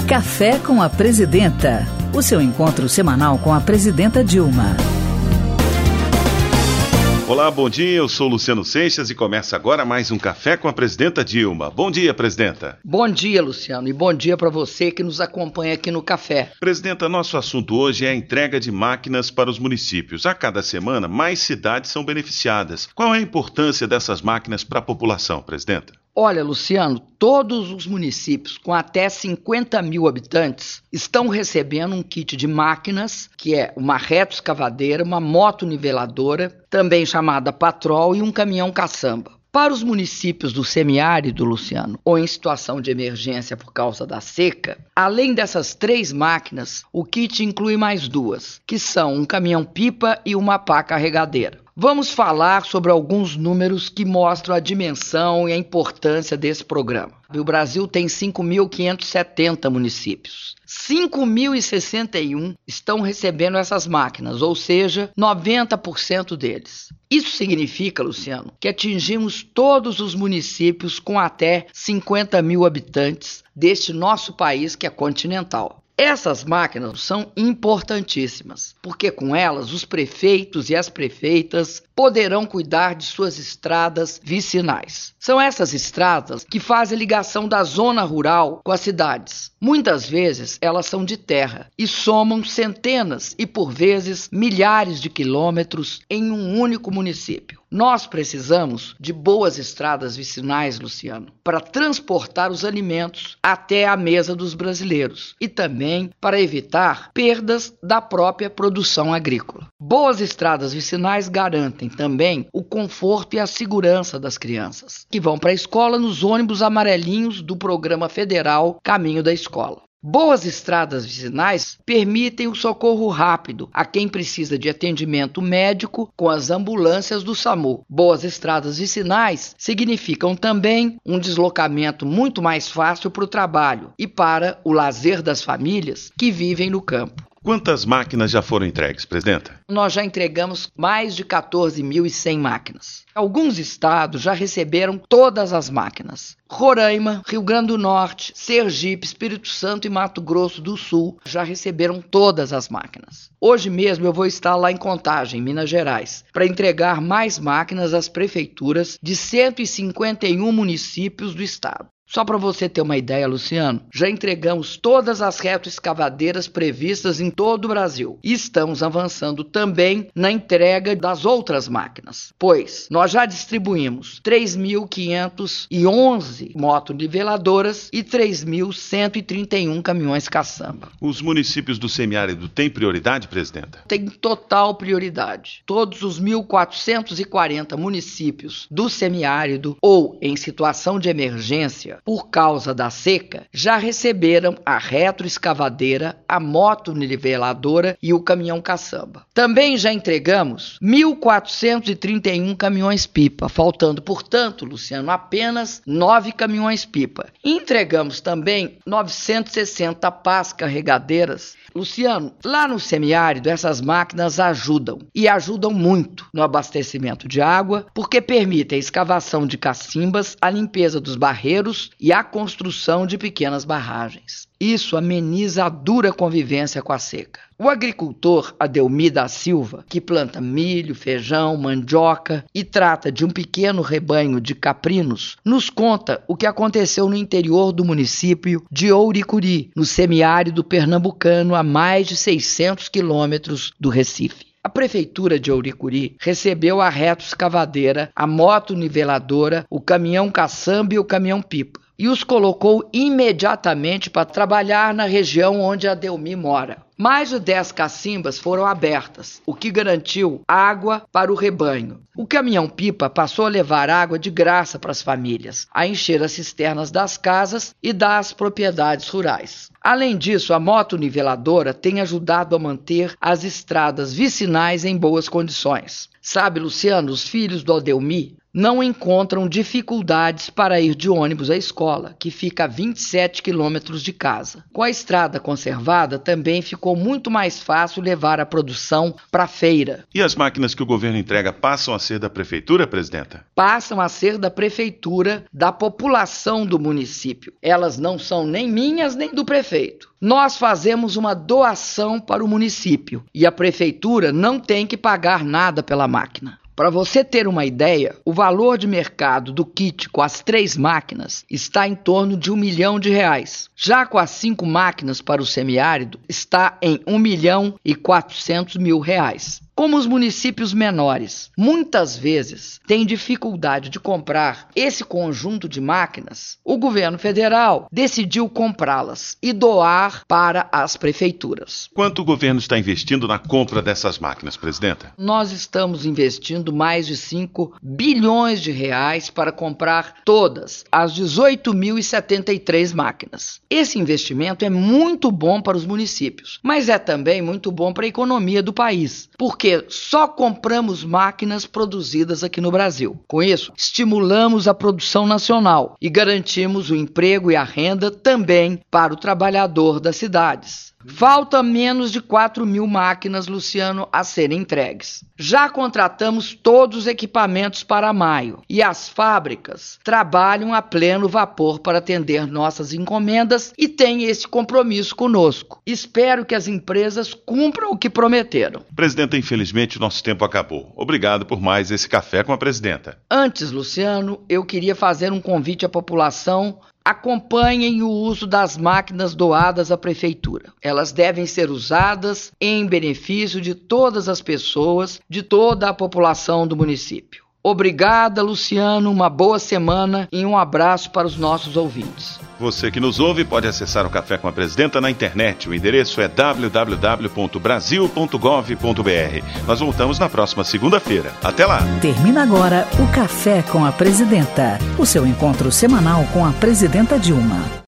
Café com a Presidenta, o seu encontro semanal com a Presidenta Dilma. Olá, bom dia, eu sou Luciano Seixas e começa agora mais um Café com a Presidenta Dilma. Bom dia, Presidenta. Bom dia, Luciano, e bom dia para você que nos acompanha aqui no Café. Presidenta, nosso assunto hoje é a entrega de máquinas para os municípios. A cada semana, mais cidades são beneficiadas. Qual é a importância dessas máquinas para a população, Presidenta? Olha, Luciano, todos os municípios com até 50 mil habitantes estão recebendo um kit de máquinas, que é uma retroescavadeira, uma moto-niveladora, também chamada patrol, e um caminhão caçamba. Para os municípios do semiárido, Luciano, ou em situação de emergência por causa da seca, além dessas 3 máquinas, o kit inclui mais 2, que são um caminhão-pipa e uma pá carregadeira. Vamos falar sobre alguns números que mostram a dimensão e a importância desse programa. O Brasil tem 5.570 municípios. 5.061 estão recebendo essas máquinas, ou seja, 90% deles. Isso significa, Luciano, que atingimos todos os municípios com até 50 mil habitantes deste nosso país que é continental. Essas máquinas são importantíssimas, porque com elas os prefeitos e as prefeitas poderão cuidar de suas estradas vicinais. São essas estradas que fazem ligação da zona rural com as cidades. Muitas vezes elas são de terra e somam centenas e por vezes milhares de quilômetros em um único município. Nós precisamos de boas estradas vicinais, Luciano, para transportar os alimentos até a mesa dos brasileiros e também para evitar perdas da própria produção agrícola. Boas estradas vicinais garantem também o conforto e a segurança das crianças, que vão para a escola nos ônibus amarelinhos do Programa Federal Caminho da Escola. Boas estradas vicinais permitem o socorro rápido a quem precisa de atendimento médico com as ambulâncias do SAMU. Boas estradas vicinais significam também um deslocamento muito mais fácil para o trabalho e para o lazer das famílias que vivem no campo. Quantas máquinas já foram entregues, Presidenta? Nós já entregamos mais de 14.100 máquinas. Alguns estados já receberam todas as máquinas. Roraima, Rio Grande do Norte, Sergipe, Espírito Santo e Mato Grosso do Sul já receberam todas as máquinas. Hoje mesmo eu vou estar lá em Contagem, Minas Gerais, para entregar mais máquinas às prefeituras de 151 municípios do estado. Só para você ter uma ideia, Luciano, já entregamos todas as retroescavadeiras previstas em todo o Brasil e estamos avançando também na entrega das outras máquinas, pois nós já distribuímos 3.511 motoniveladoras e 3.131 caminhões caçamba. Os municípios do semiárido têm prioridade, Presidenta? Tem total prioridade. Todos os 1.440 municípios do semiárido ou em situação de emergência por causa da seca, já receberam a retroescavadeira, a moto-niveladora e o caminhão caçamba. Também já entregamos 1.431 caminhões-pipa, faltando, portanto, Luciano, apenas 9 caminhões-pipa. Entregamos também 960 pás carregadeiras. Luciano, lá no semiárido, essas máquinas ajudam, e ajudam muito no abastecimento de água, porque permitem a escavação de cacimbas, a limpeza dos barreiros e a construção de pequenas barragens. Isso ameniza a dura convivência com a seca. O agricultor Adelmi da Silva, que planta milho, feijão, mandioca e trata de um pequeno rebanho de caprinos, nos conta o que aconteceu no interior do município de Ouricuri, no semiárido pernambucano, a mais de 600 quilômetros do Recife. A prefeitura de Ouricuri recebeu a retroescavadeira, a moto-niveladora, o caminhão caçamba e o caminhão-pipa, e os colocou imediatamente para trabalhar na região onde a Adelmi mora. Mais de 10 cacimbas foram abertas, o que garantiu água para o rebanho. O caminhão-pipa passou a levar água de graça para as famílias, a encher as cisternas das casas e das propriedades rurais. Além disso, a moto-niveladora tem ajudado a manter as estradas vicinais em boas condições. Sabe, Luciano, os filhos do Adelmi não encontram dificuldades para ir de ônibus à escola, que fica a 27 quilômetros de casa. Com a estrada conservada, também ficou muito mais fácil levar a produção para a feira. E as máquinas que o governo entrega passam a ser da prefeitura, presidenta? Passam a ser da prefeitura, da população do município. Elas não são nem minhas nem do prefeito. Nós fazemos uma doação para o município e a prefeitura não tem que pagar nada pela máquina. Para você ter uma ideia, o valor de mercado do kit com as 3 máquinas está em torno de R$1 milhão. Já com as 5 máquinas para o semiárido, está em R$1.400.000. Como os municípios menores muitas vezes têm dificuldade de comprar esse conjunto de máquinas, o governo federal decidiu comprá-las e doar para as prefeituras. Quanto o governo está investindo na compra dessas máquinas, presidenta? Nós estamos investindo mais de R$5 bilhões para comprar todas as 18.073 máquinas. Esse investimento é muito bom para os municípios, mas é também muito bom para a economia do país, porque só compramos máquinas produzidas aqui no Brasil. Com isso, estimulamos a produção nacional e garantimos o emprego e a renda também para o trabalhador das cidades. Falta menos de 4.000 máquinas, Luciano, a serem entregues. Já contratamos todos os equipamentos para maio e as fábricas trabalham a pleno vapor para atender nossas encomendas e têm esse compromisso conosco. Espero que as empresas cumpram o que prometeram. Presidenta, infelizmente o nosso tempo acabou. Obrigado por mais esse Café com a Presidenta. Antes, Luciano, eu queria fazer um convite à população. Acompanhem o uso das máquinas doadas à prefeitura. Elas devem ser usadas em benefício de todas as pessoas, de toda a população do município. Obrigada, Luciano, uma boa semana e um abraço para os nossos ouvintes. Você que nos ouve pode acessar o Café com a Presidenta na internet. O endereço é www.brasil.gov.br. Nós voltamos na próxima segunda-feira. Até lá! Termina agora o Café com a Presidenta, o seu encontro semanal com a Presidenta Dilma.